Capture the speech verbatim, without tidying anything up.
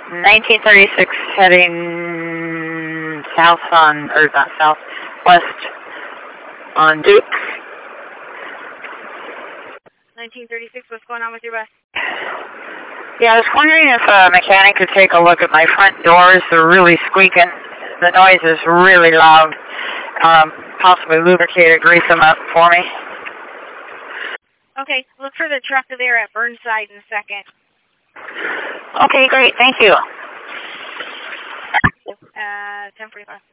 nineteen thirty-six heading south on, or not south, west on Duke. nineteen thirty-six, what's going on with your bus? Yeah, I was wondering if a mechanic could take a look at my front doors. They're really squeaking. The noise is really loud. Um, possibly lubricate or grease them up for me. Okay, look for the truck there at Burnside in a second. Okay, great. Thank you. Uh, ten forty-five.